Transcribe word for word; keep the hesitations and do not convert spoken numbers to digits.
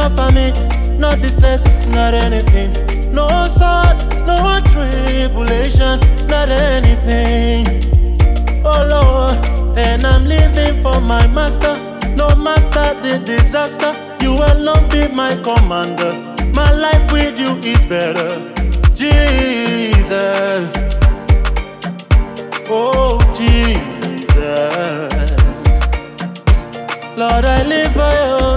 famine, no distress, not anything. No sword, no tribulation, not anything. Oh Lord, and I'm living for my master. No matter the disaster, you alone be my commander. My life with you is better, Jesus. Oh Jesus, Lord, I live for you.